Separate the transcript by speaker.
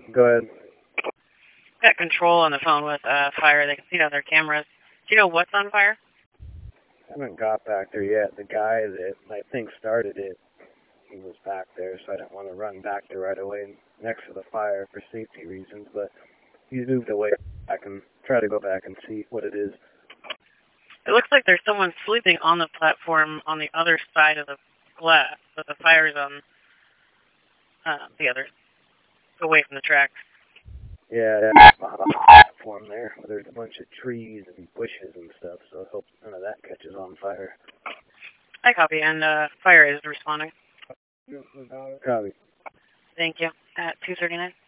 Speaker 1: Go ahead.
Speaker 2: Got control on the phone with fire. They can see it on their cameras. Do you know what's on fire?
Speaker 1: I haven't got back there yet. The guy that I think started it, he was back there, so I didn't want to run back there right away next to the fire for safety reasons, but he's moved away. I can try to go back and see what it is.
Speaker 2: It looks like there's someone sleeping on the platform on the other side of the glass, but the fire's on the other, away from the tracks.
Speaker 1: Yeah, that's behind the platform there. There's a bunch of trees and bushes and stuff, so I hope none of that catches on fire.
Speaker 2: I copy, and fire is responding.
Speaker 1: Copy.
Speaker 2: Thank you. At 2:39.